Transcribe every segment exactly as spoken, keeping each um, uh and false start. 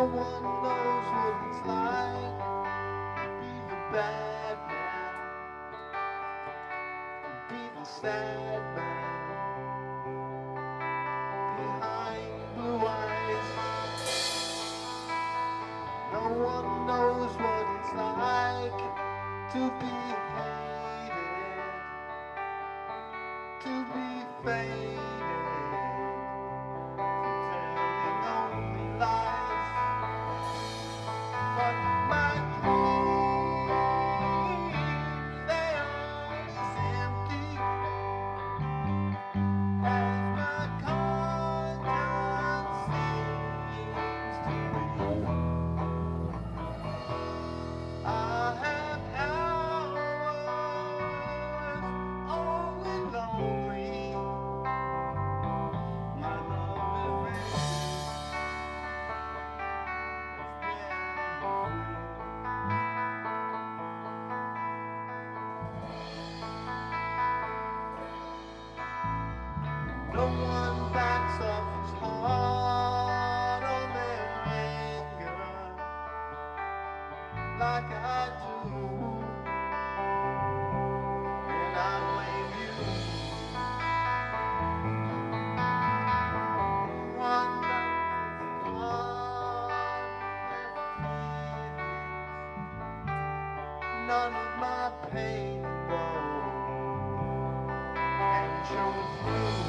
No one knows what it's like to be the bad man, to be the sad man behind blue eyes. No one knows what it's like to be hated, to be faded, for telling only lies. But my dreams, they are as empty as my conscience seems to be. I have hours only lonely. My love is no one backs off his heart on their anger like I do, and I blame you. One backs his heart on their feelings. None of my pain won't and show through.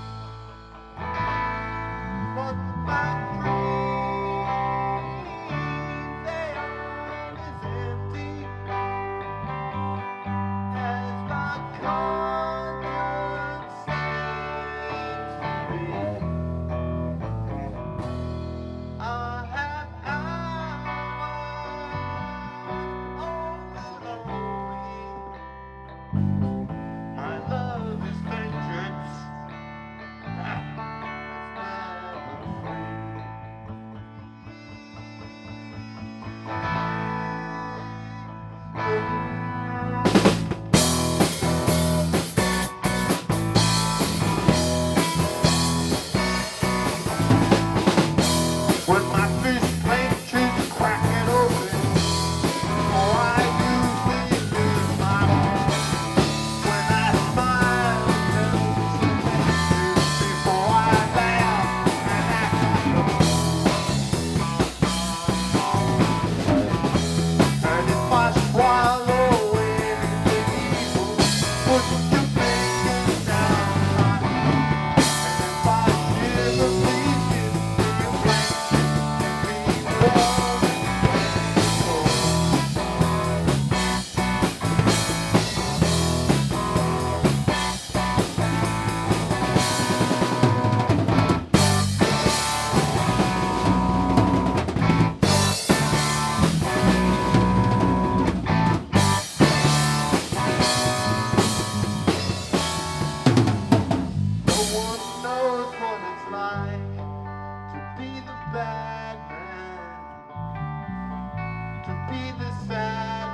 But my dreams, they are as empty as my conscience seems to be. I have hours only lonely. My love is vengeance. When my fish clenches, crack it open, oh, I usually lose my heart. When I smile, before I laugh and act. And if I swallow anything evil, put your fingers down my heart. And if I shiver, please give me a blanket, keep me warm and cold. No one knows what it's like to be the bad man, to be the sad